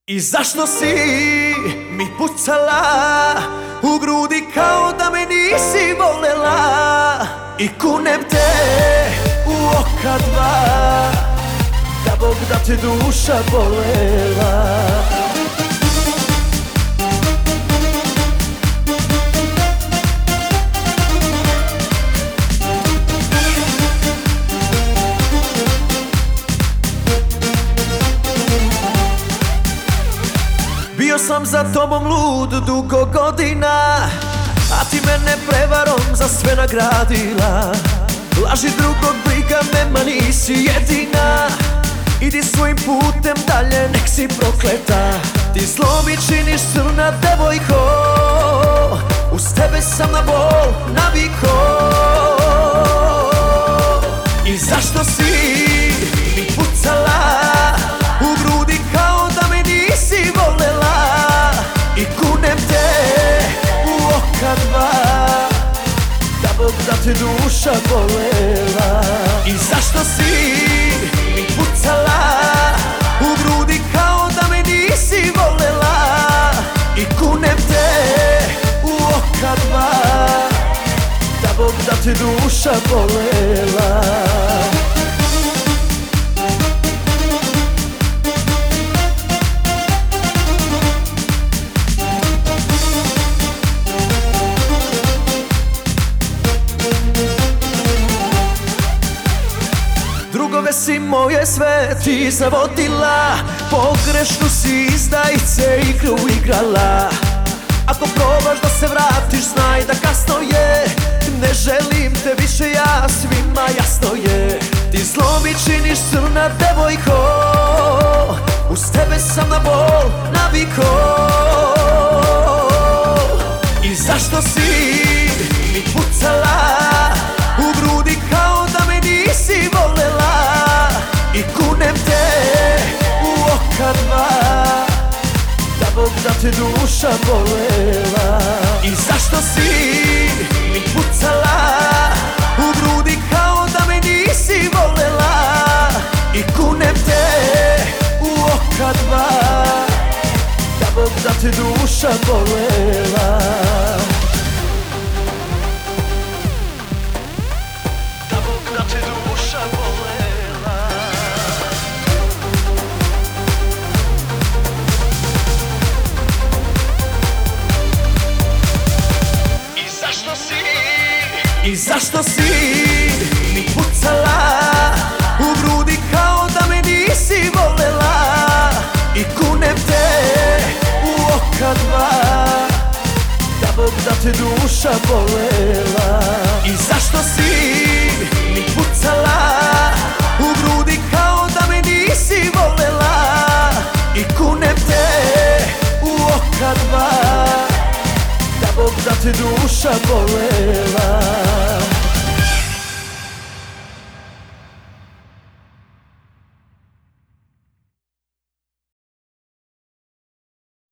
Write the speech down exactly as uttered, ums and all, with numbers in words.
I zašto si mi pucala u grudi kao da me nisi volela? I kunem te u oka dva, da Bog da te duša bolela. Bio sam za tobom lud dugo godina, a ti mene prevarom za sve nagradila. Laži drugog briga me, ma nisi jedina. Idi svojim putem dalje, nek si prokleta. Ti zlo mi činiš, crna devojko, uz tebe sam na bol naviko. I zašto si mi pucala u grudi kao da me nisi volela? I kunem te u oka dva, da Bog da te duša bolela. I zašto si mi pucala u grudi kao da me nisi volela? I kunem te u oka dva, da Bog da te duša bolela. Drugove si moje sve ti zavodila, pogrešnu si izdajice igru igrala. Ako probaš da se vratiš, znaj da kasno je. Ne želim te više, ja svima jasno je. Ti zlo mi činiš, crna devojko, uz tebe sam na bol naviko. I zašto si mi pucala u grudi kao da me nisi volela? I kunem te u oka dva, da Bog da te duša bolela. I zašto si mi pucala u grudi kao da me nisi volela? I kunem te u oka dva, da Bog da te duša bolela. Da Bog da te duša bolela. I zašto si I zašto si mi pucala u grudi kao da me nisi volela? I kunem te u oka dva, da Bog da te duša bolela. I zašto si mi pucala u grudi kao da me nisi volela? I kunem te u oka dva, da Bog da te duša bolela.